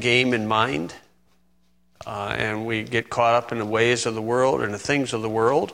game in mind. And we get caught up in the ways of the world and the things of the world,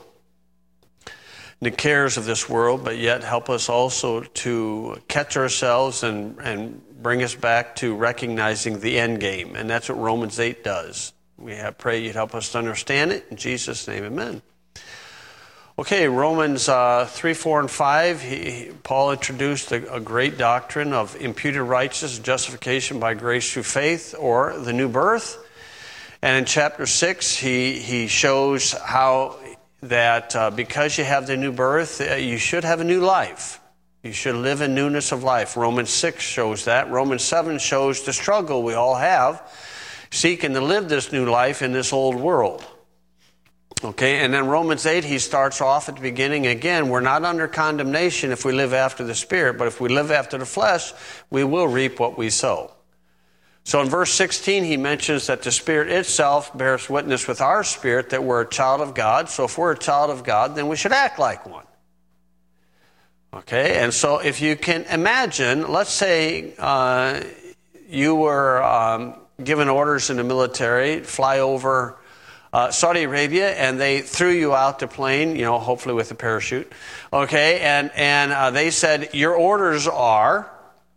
the cares of this world, but yet help us also to catch ourselves and bring us back to recognizing the end game. And that's what Romans 8 does. Pray you'd help us to understand it. In Jesus' name, amen. Okay, Romans 3, 4, and 5, Paul introduced a great doctrine of imputed righteousness, justification by grace through faith, or the new birth. And in chapter 6, he shows how that because you have the new birth, you should have a new life. You should live in newness of life. Romans 6 shows that. Romans 7 shows the struggle we all have, seeking to live this new life in this old world. Okay, and then Romans 8, he starts off at the beginning again. We're not under condemnation if we live after the Spirit, but if we live after the flesh, we will reap what we sow. So in verse 16, he mentions that the Spirit itself bears witness with our spirit that we're a child of God. So if we're a child of God, then we should act like one. Okay, and so if you can imagine, let's say you were given orders in the military, fly over Saudi Arabia, and they threw you out the plane, hopefully with a parachute. Okay, and they said, your orders are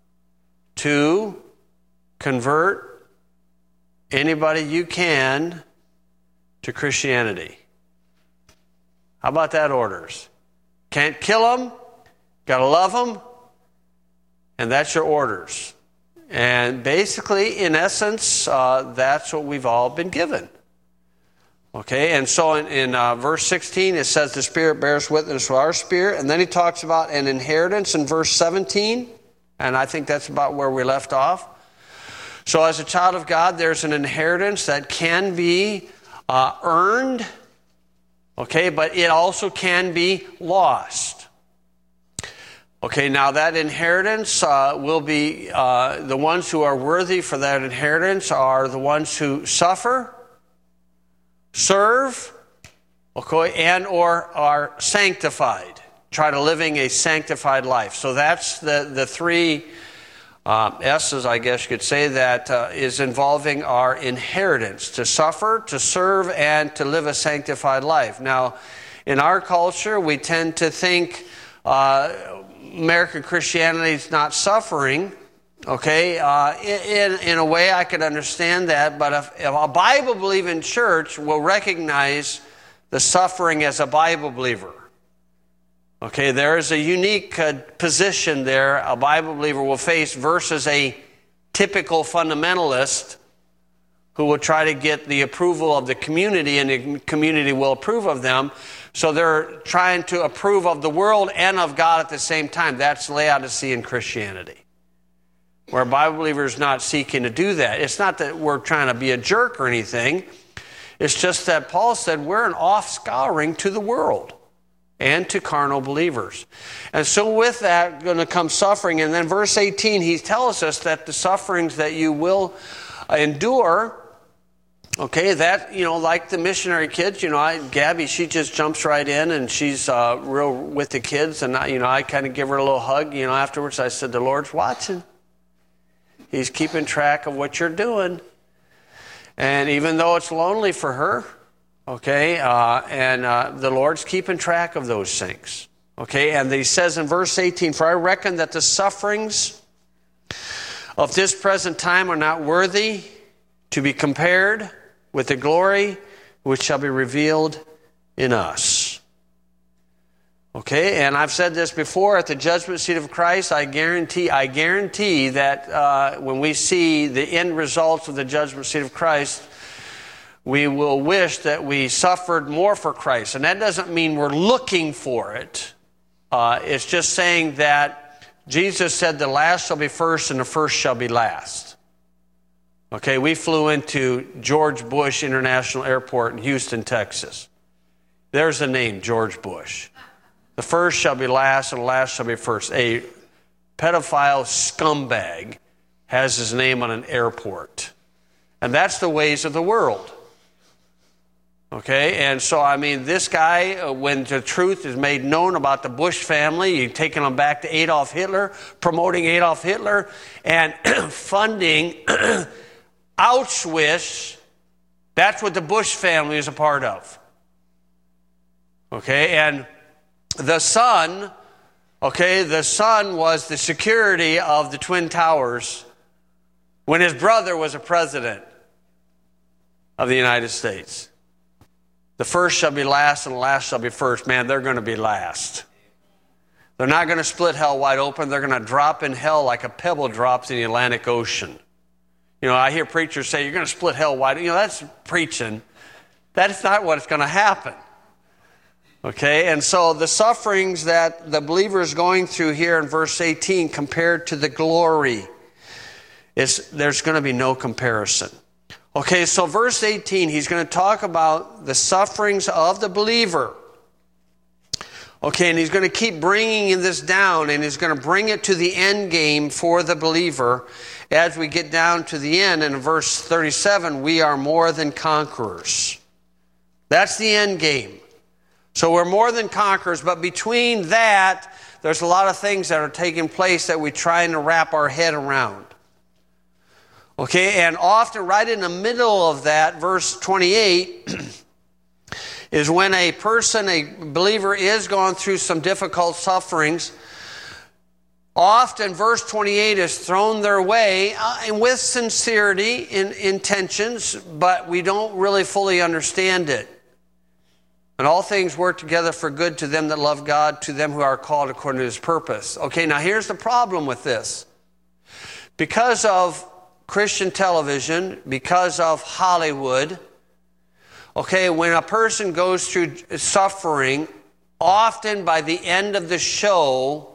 to convert anybody you can to Christianity. How about that orders? Can't kill them, got to love them, and that's your orders. And basically, in essence, that's what we've all been given. Okay, and so in verse 16, it says the Spirit bears witness with our spirit, and then he talks about an inheritance in verse 17, and I think that's about where we left off. So as a child of God, there's an inheritance that can be earned, okay, but it also can be lost. Okay, now that inheritance will be, the ones who are worthy for that inheritance are the ones who suffer, serve, okay, and or are sanctified. Try to living a sanctified life. So that's the three S's, I guess you could say, that is involving our inheritance: to suffer, to serve, and to live a sanctified life. Now, in our culture, we tend to think American Christianity is not suffering. Okay, in a way I could understand that, but if a Bible-believing church will recognize the suffering as a Bible believer. Okay, there is a unique position there a Bible believer will face versus a typical fundamentalist who will try to get the approval of the community, and the community will approve of them. So they're trying to approve of the world and of God at the same time. That's Laodicean Christianity, where a Bible believer is not seeking to do that. It's not that we're trying to be a jerk or anything. It's just that Paul said we're an off-scouring to the world and to carnal believers. And so with that going to come suffering. And then verse 18, he tells us that the sufferings that you will endure, okay, that, like the missionary kids, Gabby, she just jumps right in and she's real with the kids. And, I kind of give her a little hug, afterwards. I said, the Lord's watching. He's keeping track of what you're doing. And even though it's lonely for her, okay, and the Lord's keeping track of those things. Okay, and he says in verse 18, for I reckon that the sufferings of this present time are not worthy to be compared with the glory which shall be revealed in us. Okay, and I've said this before, at the judgment seat of Christ, I guarantee that when we see the end results of the judgment seat of Christ, we will wish that we suffered more for Christ. And that doesn't mean we're looking for it. It's just saying that Jesus said the last shall be first and the first shall be last. Okay, we flew into George Bush International Airport in Houston, Texas. There's the name, George Bush. The first shall be last and the last shall be first. A pedophile scumbag has his name on an airport. And that's the ways of the world. Okay, and so, this guy, when the truth is made known about the Bush family, you're taking them back to Adolf Hitler, promoting Adolf Hitler, and funding Auschwitz, that's what the Bush family is a part of. Okay, and the son was the security of the Twin Towers when his brother was a president of the United States. The first shall be last and the last shall be first. Man, they're going to be last. They're not going to split hell wide open. They're going to drop in hell like a pebble drops in the Atlantic Ocean. You know, I hear preachers say, you're going to split hell wide. You know, that's preaching. That's not what's going to happen. Okay, and so the sufferings that the believer is going through here in verse 18 compared to the glory, there's going to be no comparison. Okay, so verse 18, he's going to talk about the sufferings of the believer. Okay, and he's going to keep bringing this down, and he's going to bring it to the end game for the believer. As we get down to the end, in verse 37, we are more than conquerors. That's the end game. So we're more than conquerors, but between that, there's a lot of things that are taking place that we're trying to wrap our head around. Okay, and often right in the middle of that, verse 28, is when a person, a believer, is going through some difficult sufferings. Often verse 28 is thrown their way with sincerity in intentions, but we don't really fully understand it. And all things work together for good to them that love God, to them who are called according to His purpose. Okay, now here's the problem with this. Because of Christian television, because of Hollywood, okay, when a person goes through suffering, often by the end of the show,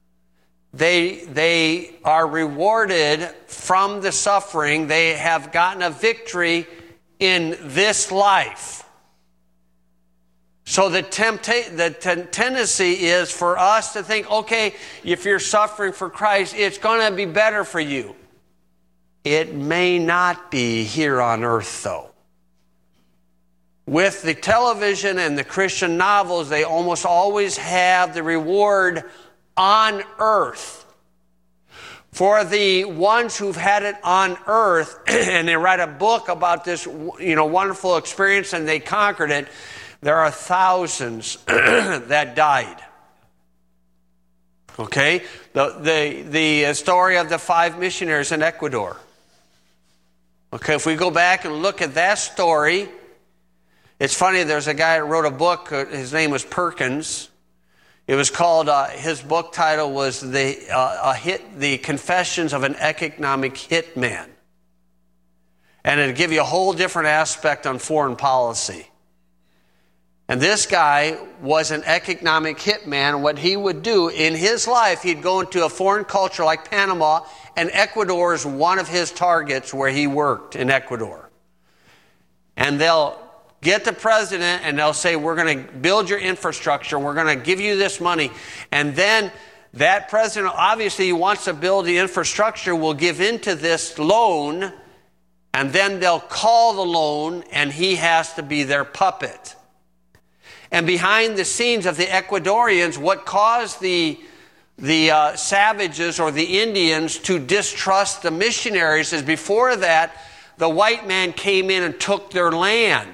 they are rewarded from the suffering. They have gotten a victory in this life. So the tendency is for us to think, okay, if you're suffering for Christ, it's going to be better for you. It may not be here on earth, though. With the television and the Christian novels, they almost always have the reward on earth. For the ones who've had it on earth, and they write a book about this, wonderful experience, and they conquered it, there are thousands that died. Okay? The story of the 5 missionaries in Ecuador. Okay, if we go back and look at that story, it's funny, there's a guy that wrote a book, his name was Perkins. It was called, his book title was The Confessions of an Economic Hitman. And it'd give you a whole different aspect on foreign policy. And this guy was an economic hitman. What he would do in his life, he'd go into a foreign culture like Panama, and Ecuador is one of his targets where he worked in Ecuador. And they'll get the president and they'll say, we're going to build your infrastructure, we're going to give you this money. And then that president, obviously he wants to build the infrastructure, will give into this loan, and then they'll call the loan, and he has to be their puppet. And behind the scenes of the Ecuadorians, what caused the savages or the Indians to distrust the missionaries is before that, the white man came in and took their land.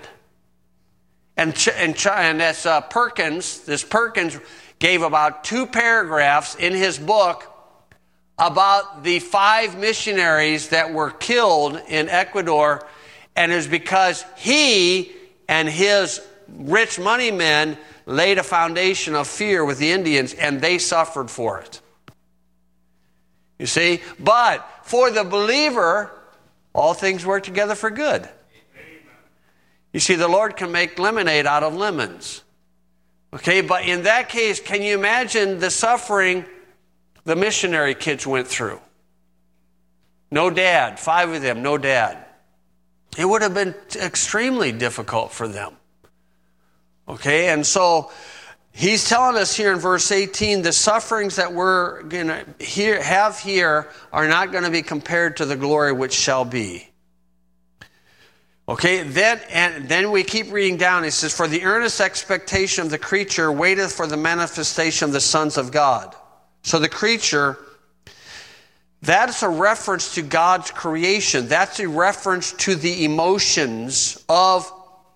And that's Perkins. This Perkins gave about 2 paragraphs in his book about the 5 missionaries that were killed in Ecuador. And it was because he and his rich money men laid a foundation of fear with the Indians, and they suffered for it. You see? But for the believer, all things work together for good. You see, the Lord can make lemonade out of lemons. Okay, but in that case, can you imagine the suffering the missionary kids went through? No dad, 5 of them, no dad. It would have been extremely difficult for them. Okay, and so he's telling us here in verse 18, the sufferings that we're going to have here are not going to be compared to the glory which shall be. Okay, then we keep reading down. He says, for the earnest expectation of the creature waiteth for the manifestation of the sons of God. So the creature, That's a reference to God's creation. That's a reference to the emotions of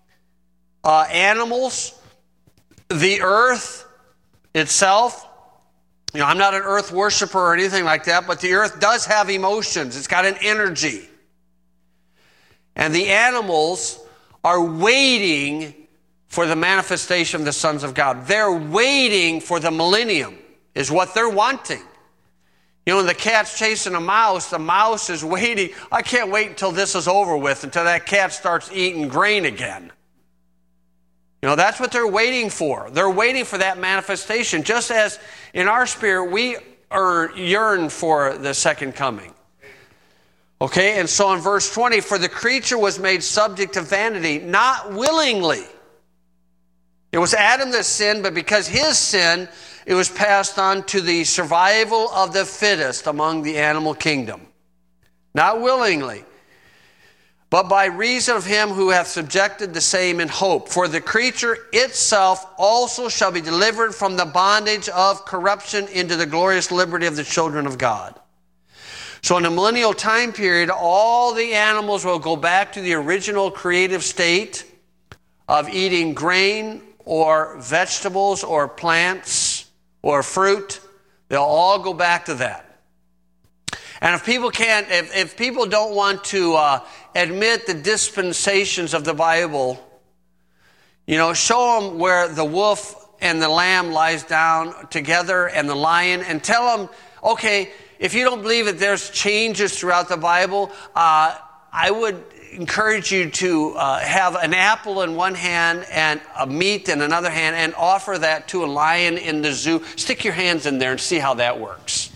animals, the earth itself. You know, I'm not an earth worshiper or anything like that, but the earth does have emotions. It's got an energy. And the animals are waiting for the manifestation of the sons of God. They're waiting for the millennium, is what they're wanting. You know, when the cat's chasing a mouse, the mouse is waiting. I can't wait until this is over with, until that cat starts eating grain again. You know, that's what they're waiting for. They're waiting for that manifestation. Just as in our spirit, we yearn for the second coming. Okay, and so in verse 20, for the creature was made subject to vanity, not willingly. It was Adam that sinned, but because his sin, it was passed on to the survival of the fittest among the animal kingdom. Not willingly, but by reason of him who hath subjected the same in hope. For the creature itself also shall be delivered from the bondage of corruption into the glorious liberty of the children of God. So in the millennial time period, all the animals will go back to the original creative state of eating grain or vegetables or plants or fruit. They'll all go back to that. And if people don't want to admit the dispensations of the Bible, you know, show them where the wolf and the lamb lies down together and the lion, and tell them, okay, if you don't believe that there's changes throughout the Bible, I would encourage you to have an apple in one hand and a meat in another hand and offer that to a lion in the zoo. Stick your hands in there and see how that works.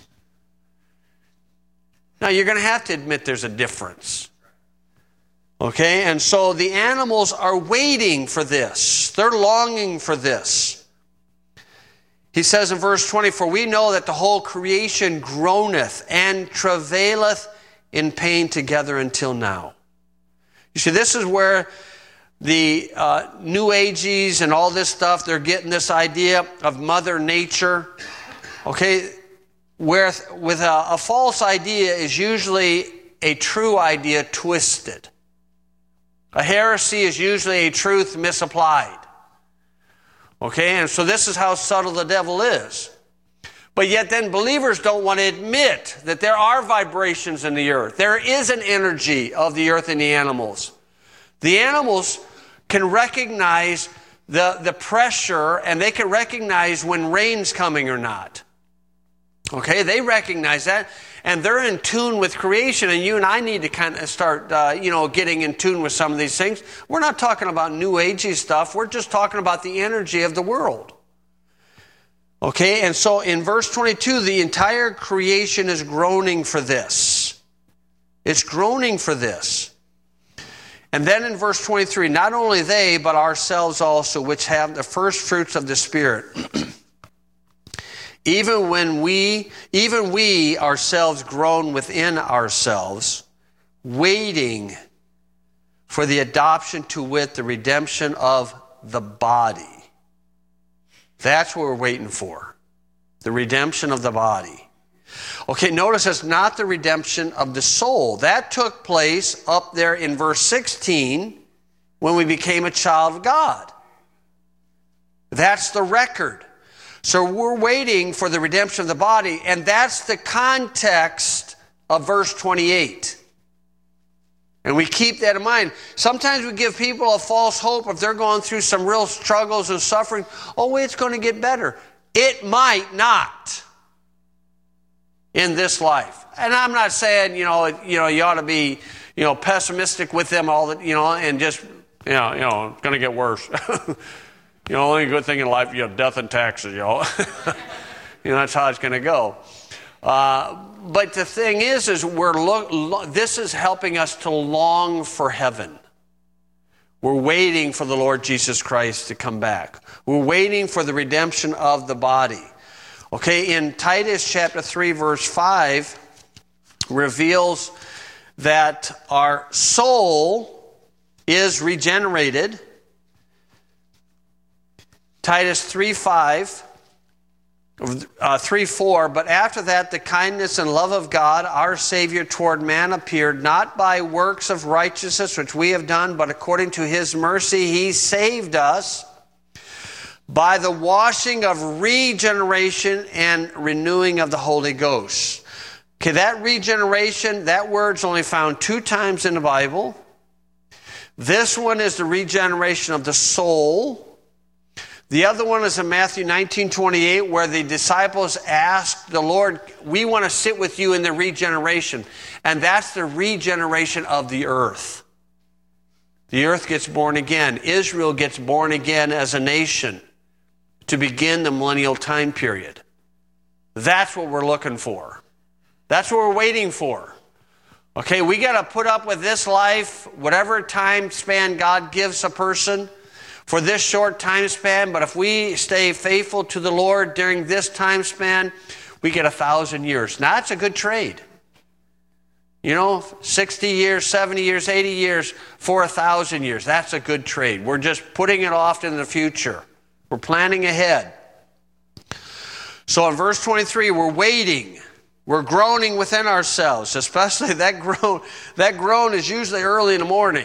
Now, you're going to have to admit there's a difference. Okay? And so the animals are waiting for this. They're longing for this. He says in verse 20, for we know that the whole creation groaneth and travaileth in pain together until now. You see, this is where the New Ages and all this stuff, they're getting this idea of Mother Nature. Okay? Where with a false idea is usually a true idea twisted. A heresy is usually a truth misapplied. Okay, and so this is how subtle the devil is. But yet then believers don't want to admit that there are vibrations in the earth. There is an energy of the earth and the animals. The animals can recognize the pressure, and they can recognize when rain's coming or not. Okay, they recognize that, and they're in tune with creation, and you and I need to kind of start, getting in tune with some of these things. We're not talking about New Agey stuff. We're just talking about the energy of the world. Okay, and so in verse 22, the entire creation is groaning for this. It's groaning for this. And then in verse 23, not only they, but ourselves also, which have the first fruits of the Spirit, even we ourselves groan within ourselves, waiting for the adoption, to wit, the redemption of the body. That's what we're waiting for. The redemption of the body. Okay, notice it's not the redemption of the soul. That took place up there in verse 16 when we became a child of God. That's the record. So we're waiting for the redemption of the body, and that's the context of verse 28. And we keep that in mind. Sometimes we give people a false hope if they're going through some real struggles and suffering. Oh, it's going to get better. It might not in this life. And I'm not saying, you ought to be, pessimistic with them all the, and just, it's going to get worse. Only good thing in life, you have death and taxes, that's how it's going to go. But the thing is this is helping us to long for heaven. We're waiting for the Lord Jesus Christ to come back. We're waiting for the redemption of the body. Okay, in Titus chapter 3, verse 5, reveals that our soul is regenerated. Titus 3:5. 3:4, but after that the kindness and love of God, our Savior, toward man appeared, not by works of righteousness which we have done, but according to his mercy he saved us by the washing of regeneration and renewing of the Holy Ghost. Okay, that regeneration, that word's only found 2 times in the Bible. This one is the regeneration of the soul. The other one is in Matthew 19:28, where the disciples asked the Lord, we want to sit with you in the regeneration. And that's the regeneration of the earth. The earth gets born again. Israel gets born again as a nation to begin the millennial time period. That's what we're looking for. That's what we're waiting for. Okay, we got to put up with this life, whatever time span God gives a person, for this short time span, but if we stay faithful to the Lord during this time span, we get 1,000 years. Now, that's a good trade. 60 years, 70 years, 80 years for 1,000 years. That's a good trade. We're just putting it off in the future. We're planning ahead. So in verse 23, we're waiting. We're groaning within ourselves, especially that groan. That groan is usually early in the morning.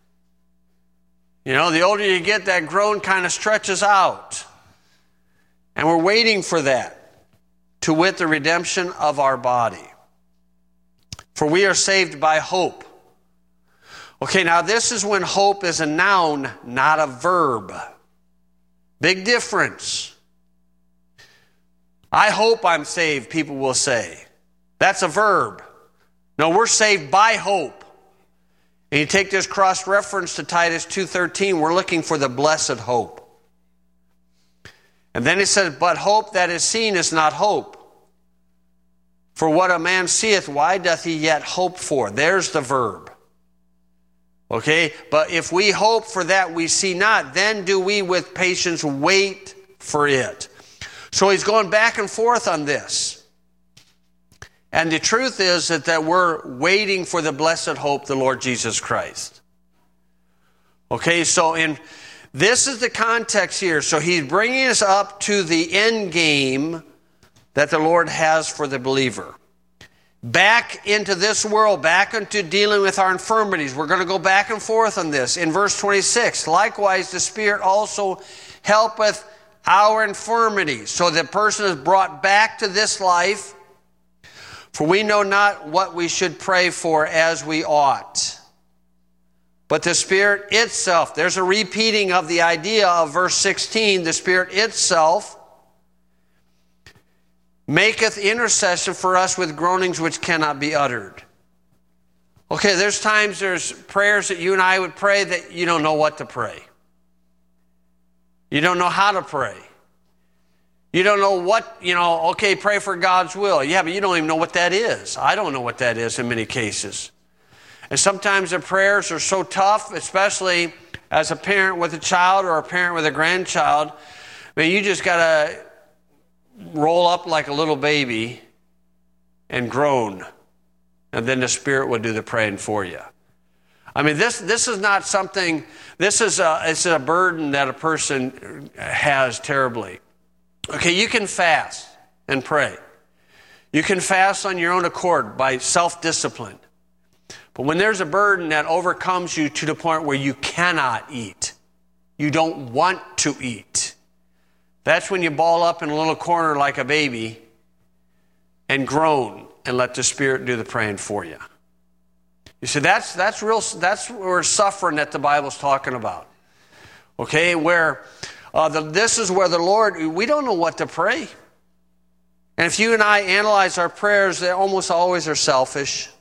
The older you get, that groan kind of stretches out. And we're waiting for that, to wit the redemption of our body. For we are saved by hope. Okay, now this is when hope is a noun, not a verb. Big difference. I hope I'm saved, people will say. That's a verb. No, we're saved by hope. And you take this cross-reference to Titus 2:13, we're looking for the blessed hope. And then it says, but hope that is seen is not hope. For what a man seeth, why doth he yet hope for? There's the verb. Okay, but if we hope for that we see not, then do we with patience wait for it. So he's going back and forth on this. And the truth is that we're waiting for the blessed hope, the Lord Jesus Christ. Okay, so this is the context here. So he's bringing us up to the end game that the Lord has for the believer. Back into this world, back into dealing with our infirmities. We're going to go back and forth on this. In verse 26, likewise the Spirit also helpeth our infirmities. So the person is brought back to this life. For we know not what we should pray for as we ought. But the Spirit itself, there's a repeating of the idea of verse 16, the Spirit itself maketh intercession for us with groanings which cannot be uttered. Okay, there's prayers that you and I would pray that you don't know what to pray. You don't know how to pray. You don't know what, okay, pray for God's will. Yeah, but you don't even know what that is. I don't know what that is in many cases. And sometimes the prayers are so tough, especially as a parent with a child or a parent with a grandchild. I mean, you just got to roll up like a little baby and groan. And then the Spirit will do the praying for you. I mean, this is not something, it's a burden that a person has terribly. Okay, you can fast and pray. You can fast on your own accord by self-discipline. But when there's a burden that overcomes you to the point where you cannot eat, you don't want to eat, that's when you ball up in a little corner like a baby and groan and let the Spirit do the praying for you. You see, that's where suffering that the Bible's talking about. Okay, where this is where the Lord, we don't know what to pray. And if you and I analyze our prayers, they almost always are selfish.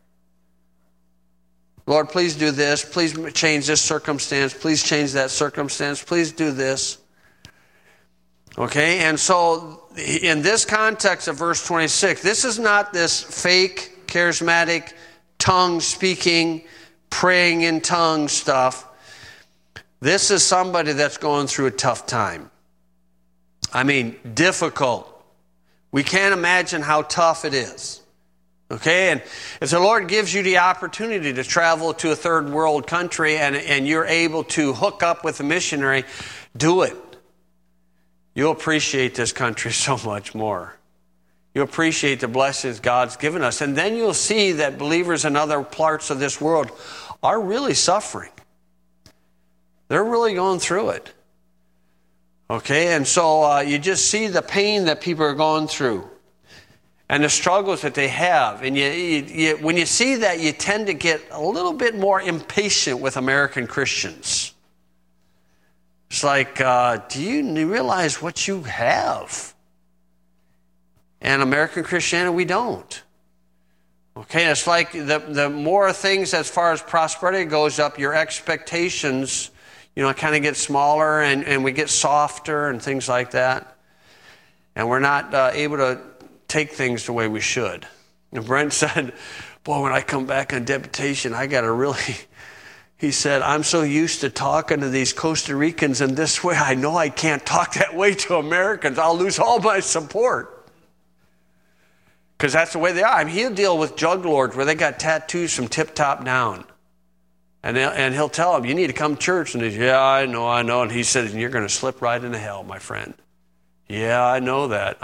Lord, please do this. Please change this circumstance. Please change that circumstance. Please do this. Okay, and so in this context of verse 26, this is not this fake, charismatic, tongue-speaking, praying in tongues stuff. This is somebody that's going through a tough time. I mean, difficult. We can't imagine how tough it is. Okay, and if the Lord gives you the opportunity to travel to a third world country and you're able to hook up with a missionary, do it. you'll appreciate this country so much more. You'll appreciate the blessings God's given us. And then you'll see that believers in other parts of this world are really suffering. They're really going through it. Okay, and so you just see the pain that people are going through and the struggles that they have. And when you see that, you tend to get a little bit more impatient with American Christians. It's like, do you realize what you have? And American Christianity, we don't. Okay, it's like the more things as far as prosperity goes up, your expectations, kind of get smaller and we get softer and things like that. And we're not able to take things the way we should. And Brent said, boy, when I come back on deputation, I got to really, he said, I'm so used to talking to these Costa Ricans in this way, I know I can't talk that way to Americans. I'll lose all my support. Because that's the way they are. I mean, he'll deal with drug lords where they got tattoos from tip-top down. And he'll tell them, you need to come to church. And he's, yeah, I know. And he said, you're going to slip right into hell, my friend. Yeah, I know that.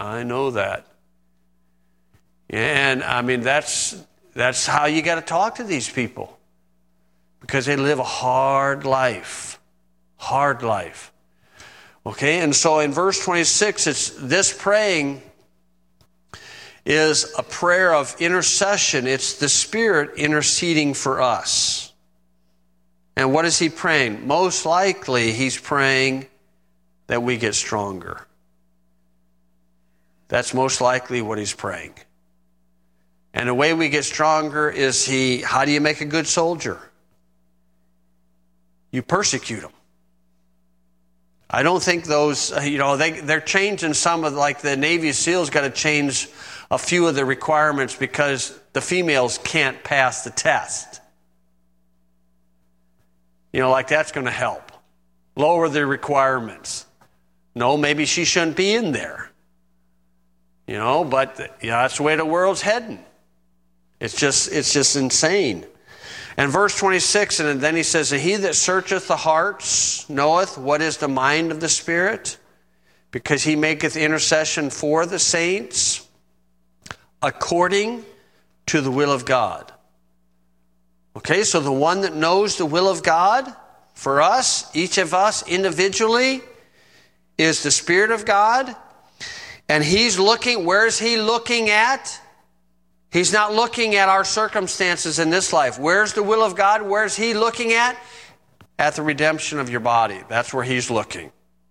And I mean, that's how you got to talk to these people. Because they live a hard life. Okay, and so in verse 26, it's this praying is a prayer of intercession. It's the Spirit interceding for us. And what is he praying? Most likely, he's praying that we get stronger. That's most likely what he's praying. And the way we get stronger is how do you make a good soldier? You persecute them. I don't think those, they're changing some of, like the Navy SEALs got to change a few of the requirements because the females can't pass the test. Like that's going to help. Lower the requirements. No, maybe she shouldn't be in there. But that's the way the world's heading. It's just insane. And verse 26, and then he says, and he that searcheth the hearts knoweth what is the mind of the Spirit, because he maketh intercession for the saints according to the will of God. Okay, so the one that knows the will of God for us, each of us individually, is the Spirit of God. And he's looking, where is he looking at? He's not looking at our circumstances in this life. Where's the will of God? Where's he looking at? At the redemption of your body. That's where he's looking.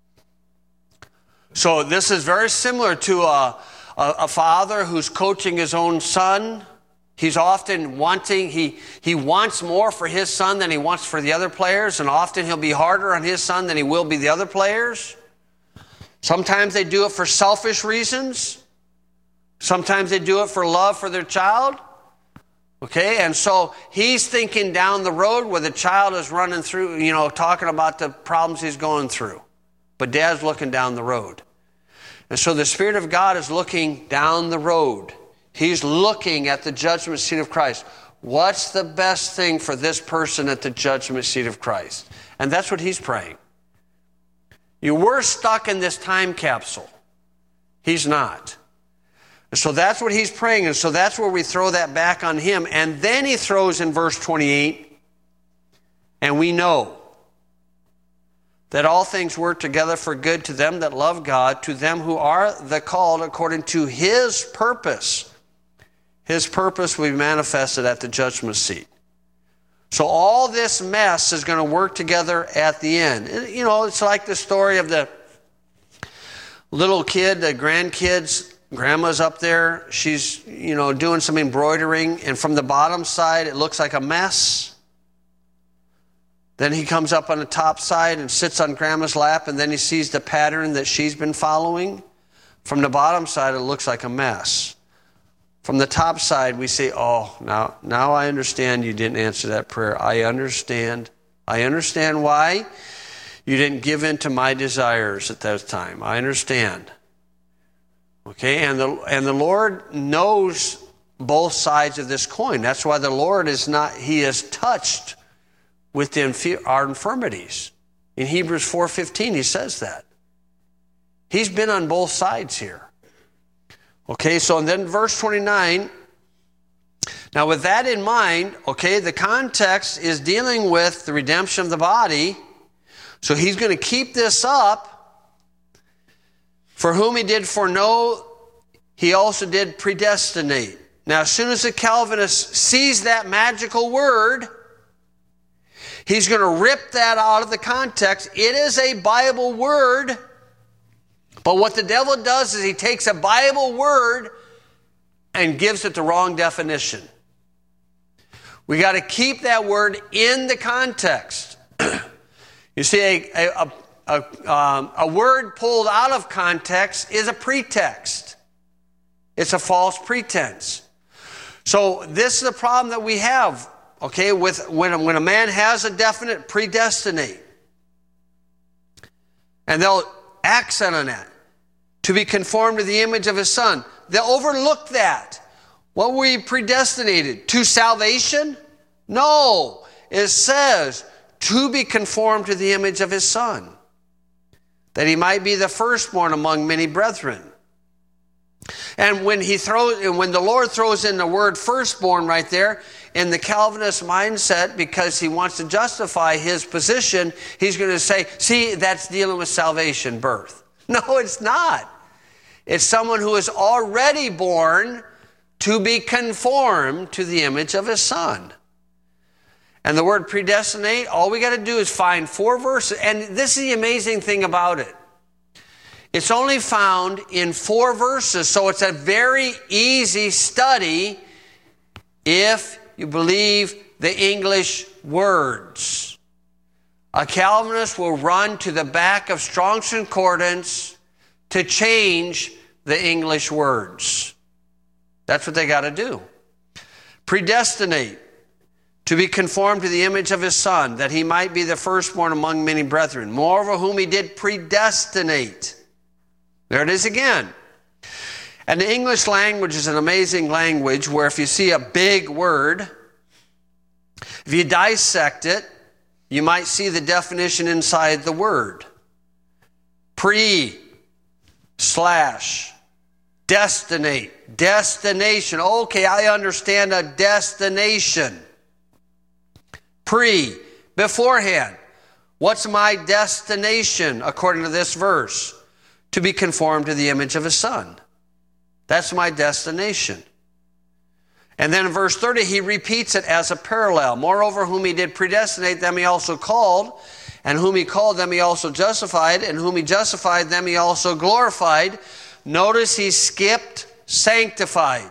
So this is very similar to a father who's coaching his own son. He's often wanting, he wants more for his son than he wants for the other players, and often he'll be harder on his son than he will be the other players. Sometimes they do it for selfish reasons. Sometimes they do it for love for their child. Okay, and so he's thinking down the road where the child is running through, talking about the problems he's going through. But dad's looking down the road. And so the Spirit of God is looking down the road. He's looking at the judgment seat of Christ. What's the best thing for this person at the judgment seat of Christ? And that's what he's praying. We're stuck in this time capsule. He's not. And so that's what he's praying. And so that's where we throw that back on him. And then he throws in verse 28, and we know that all things work together for good to them that love God, to them who are the called according to his purpose. His purpose will be manifested at the judgment seat. So all this mess is going to work together at the end. It's like the story of the little kid, the grandkids. Grandma's up there. She's, doing some embroidering. And from the bottom side, it looks like a mess. Then he comes up on the top side and sits on Grandma's lap. And then he sees the pattern that she's been following. From the bottom side, it looks like a mess. From the top side, we say, oh, now I understand you didn't answer that prayer. I understand. I understand why you didn't give in to my desires at that time. I understand. Okay, and the Lord knows both sides of this coin. That's why the Lord he is touched with our infirmities. In Hebrews 4:15, he says that. He's been on both sides here. Okay, so then verse 29. Now with that in mind, okay, the context is dealing with the redemption of the body. So he's going to keep this up. For whom he did foreknow, he also did predestinate. Now as soon as the Calvinist sees that magical word, he's going to rip that out of the context. It is a Bible word. But what the devil does is he takes a Bible word and gives it the wrong definition. We got to keep that word in the context. You see, a word pulled out of context is a pretext. It's a false pretense. So this is the problem that we have, okay, with when a man has a definite predestinate. And they'll accent on that. To be conformed to the image of his Son. They'll overlook that. What were you predestinated? To salvation? No. It says, to be conformed to the image of his Son, that he might be the firstborn among many brethren. And when the Lord throws in the word firstborn right there, in the Calvinist mindset, because he wants to justify his position, he's going to say, see, that's dealing with salvation, birth. No, it's not. It's someone who is already born to be conformed to the image of his Son. And the word predestinate, all we got to do is find 4 verses. And this is the amazing thing about it. It's only found in 4 verses, so it's a very easy study if you believe the English words. A Calvinist will run to the back of Strong's Concordance to change the English words. That's what they got to do. Predestinate, to be conformed to the image of his Son, that he might be the firstborn among many brethren. Moreover, whom he did predestinate. There it is again. And the English language is an amazing language where if you see a big word, if you dissect it, you might see the definition inside the word. Destinate. Destination. Okay, I understand a destination. Beforehand. What's my destination according to this verse? To be conformed to the image of his Son. That's my destination. And then in verse 30, he repeats it as a parallel. Moreover, whom he did predestinate, them he also called. And whom he called, them he also justified. And whom he justified, them he also glorified. Notice he skipped sanctified.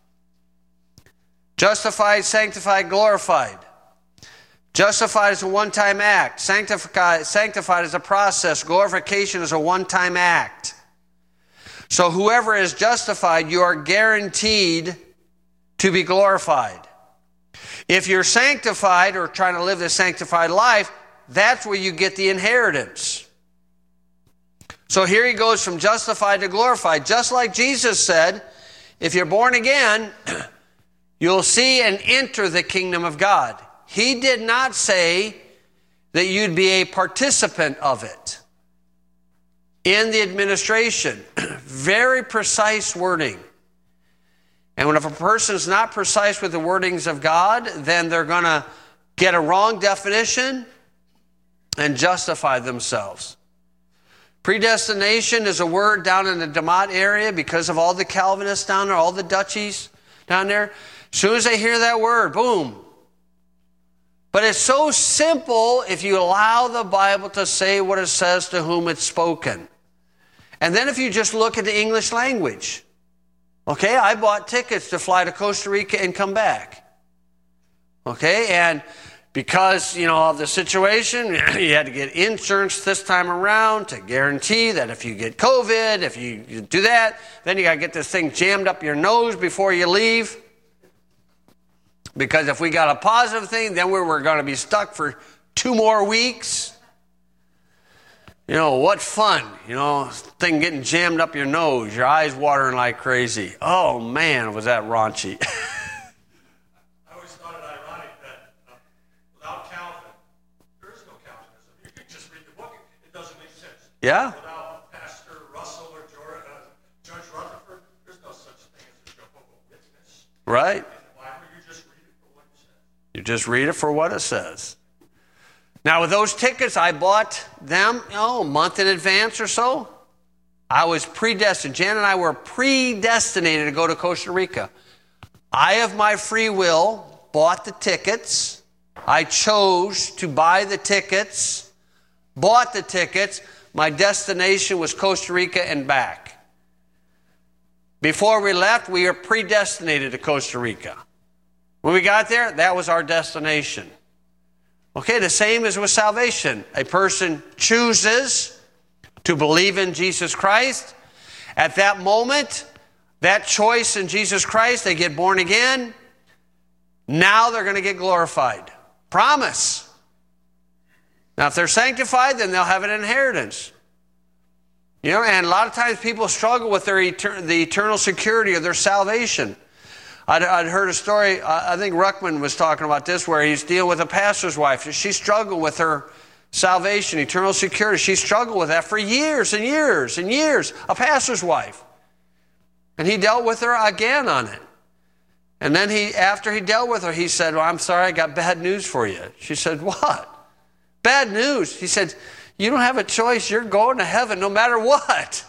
Justified, sanctified, glorified. Justified is a one-time act. Sanctified is a process. Glorification is a one-time act. So whoever is justified, you are guaranteed to be glorified. If you're sanctified or trying to live the sanctified life, that's where you get the inheritance. So here he goes from justified to glorified. Just like Jesus said, if you're born again, you'll see and enter the kingdom of God. He did not say that you'd be a participant of it. In the administration, very precise wording. And when if a person is not precise with the wordings of God, then they're going to get a wrong definition and justify themselves. Predestination is a word down in the Damat area because of all the Calvinists down there, all the Dutchies down there. As soon as they hear that word, boom. But it's so simple if you allow the Bible to say what it says to whom it's spoken. And then if you just look at the English language. Okay, I bought tickets to fly to Costa Rica and come back. Okay, and because, of the situation, you had to get insurance this time around to guarantee that if you get COVID, if you do that, then you got to get this thing jammed up your nose before you leave. Because if we got a positive thing, then we were going to be stuck for 2 more weeks. What fun. Thing getting jammed up your nose, your eyes watering like crazy. Oh, man, was that raunchy. I always thought it ironic that without Calvin, there is no Calvinism. You can just read the book. It doesn't make sense. Yeah. Without Pastor Russell just read it for what it says. Now, with those tickets, I bought them, a month in advance or so. I was predestined. Jan and I were predestinated to go to Costa Rica. I, of my free will, bought the tickets. I chose to buy the tickets, bought the tickets. My destination was Costa Rica and back. Before we left, we were predestinated to Costa Rica. When we got there, that was our destination. Okay, the same as with salvation. A person chooses to believe in Jesus Christ. At that moment, that choice in Jesus Christ, they get born again. Now they're going to get glorified. Promise. Now, if they're sanctified, then they'll have an inheritance. And a lot of times people struggle with the eternal security of their salvation. I'd heard a story, I think Ruckman was talking about this, where he's dealing with a pastor's wife. She struggled with her salvation, eternal security. She struggled with that for years and years and years, a pastor's wife. And he dealt with her again on it. And then after he dealt with her, he said, well, I'm sorry, I got bad news for you. She said, what? Bad news. He said, you don't have a choice. You're going to heaven no matter what.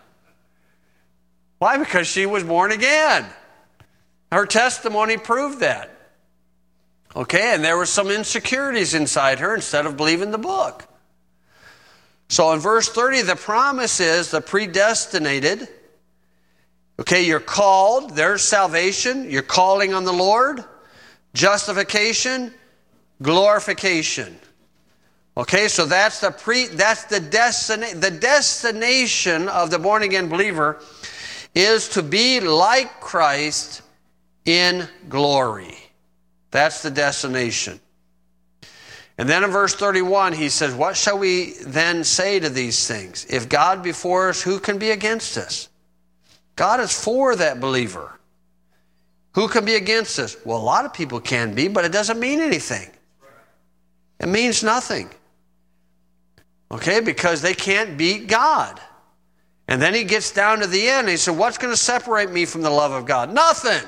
Why? Because she was born again. Her testimony proved that. Okay, and there were some insecurities inside her instead of believing the book. So in verse 30, the promise is the predestinated. Okay, you're called. There's salvation. You're calling on the Lord. Justification. Glorification. Okay, so that's the destination of the born-again believer is to be like Christ in glory. That's the destination. And then in verse 31, he says, what shall we then say to these things? If God be for us, who can be against us? God is for that believer. Who can be against us? Well, a lot of people can be, but it doesn't mean anything. It means nothing. Okay, because they can't beat God. And then he gets down to the end and he said, what's going to separate me from the love of God? Nothing.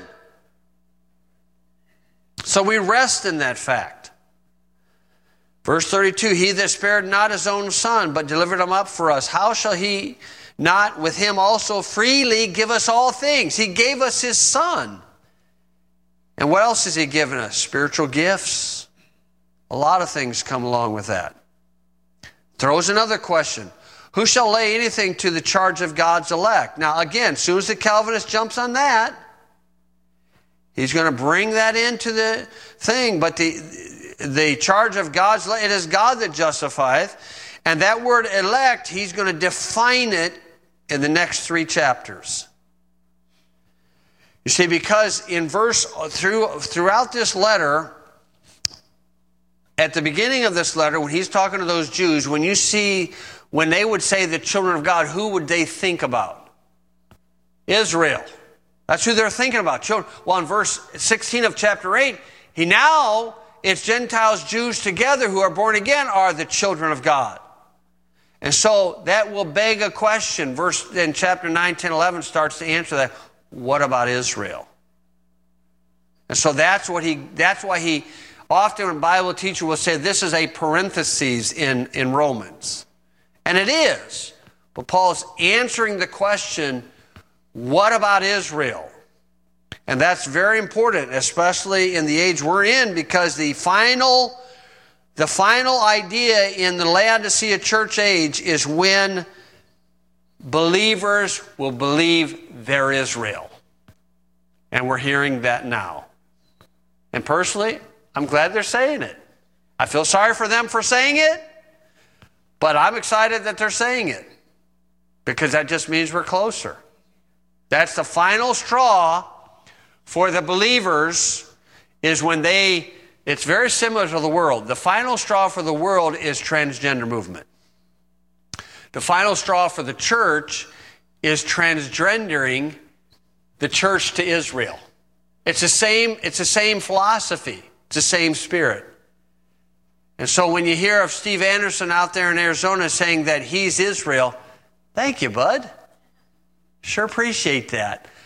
So we rest in that fact. Verse 32, he that spared not his own son, but delivered him up for us, how shall he not with him also freely give us all things? He gave us his son. And what else has he given us? Spiritual gifts. A lot of things come along with that. Throws another question. Who shall lay anything to the charge of God's elect? Now again, as soon as the Calvinist jumps on that, he's going to bring that into the thing. But the charge of God's elect, it is God that justifieth. And that word elect, he's going to define it in the next 3 chapters. You see, because in throughout this letter, at the beginning of this letter, when he's talking to those Jews, when they would say the children of God, who would they think about? Israel. That's who they're thinking about. Children. Well, in verse 16 of chapter 8, it's Gentiles, Jews together who are born again are the children of God. And so that will beg a question. In chapter 9, 10, 11 starts to answer that. What about Israel? And so that's why he often a Bible teacher will say this is a parenthesis in Romans. And it is. But Paul's answering the question, what about Israel? And that's very important, especially in the age we're in, because the final idea in the Laodicea church age is when believers will believe they're Israel. And we're hearing that now. And personally, I'm glad they're saying it. I feel sorry for them for saying it, but I'm excited that they're saying it because that just means we're closer. That's the final straw for the believers is when it's very similar to the world. The final straw for the world is transgender movement. The final straw for the church is transgendering the church to Israel. It's the same philosophy. It's the same spirit. And so when you hear of Steve Anderson out there in Arizona saying that he's Israel, thank you, bud. Sure appreciate that.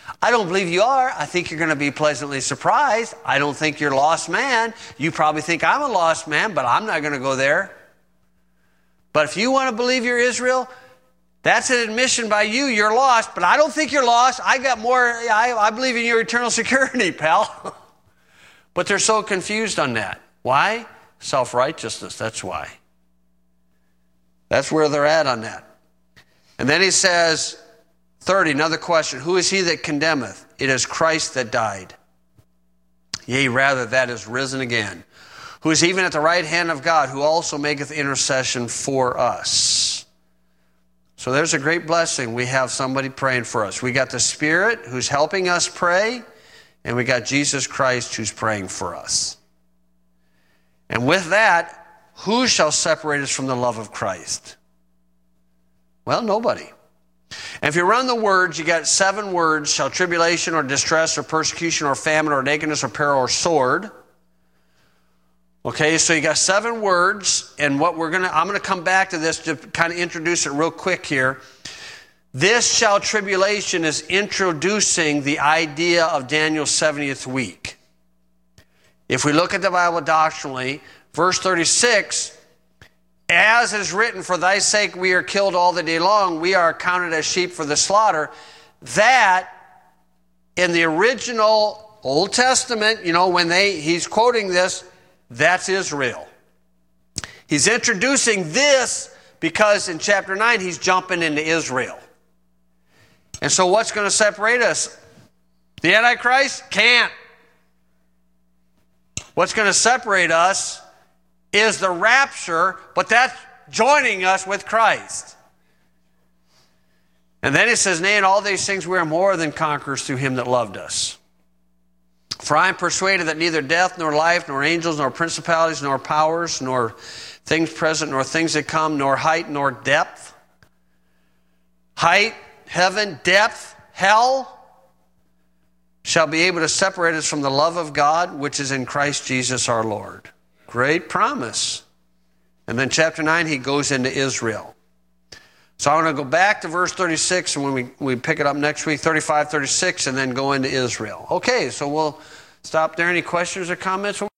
I don't believe you are. I think you're going to be pleasantly surprised. I don't think you're a lost man. You probably think I'm a lost man, but I'm not going to go there. But if you want to believe you're Israel, that's an admission by you. You're lost, but I don't think you're lost. I got more. I believe in your eternal security, pal. But they're so confused on that. Why? Self-righteousness. That's why. That's where they're at on that. And then he says, 30, another question. Who is he that condemneth? It is Christ that died. Yea, rather, that is risen again. Who is even at the right hand of God, who also maketh intercession for us. So there's a great blessing. We have somebody praying for us. We got the Spirit who's helping us pray, and we got Jesus Christ who's praying for us. And with that, who shall separate us from the love of Christ? Well, nobody. And if you run the words, you got 7 words: shall tribulation or distress or persecution or famine or nakedness or peril or sword. Okay, so you got 7 words, and what I'm gonna come back to this to kind of introduce it real quick here. This shall tribulation is introducing the idea of Daniel's 70th week. If we look at the Bible doctrinally, verse 36, as is written, for thy sake we are killed all the day long, we are accounted as sheep for the slaughter. That, in the original Old Testament, when he's quoting this, that's Israel. He's introducing this because in chapter 9 he's jumping into Israel. And so what's going to separate us? The Antichrist? Can't. What's going to separate us is the rapture, but that's joining us with Christ. And then it says, nay, in all these things we are more than conquerors through him that loved us. For I am persuaded that neither death, nor life, nor angels, nor principalities, nor powers, nor things present, nor things that come, nor height, nor depth. Height, heaven, depth, hell, shall be able to separate us from the love of God, which is in Christ Jesus our Lord. Great promise. And then chapter 9, he goes into Israel. So I want to go back to verse 36, and when we pick it up next week, 35, 36, and then go into Israel. Okay, so we'll stop there. Any questions or comments?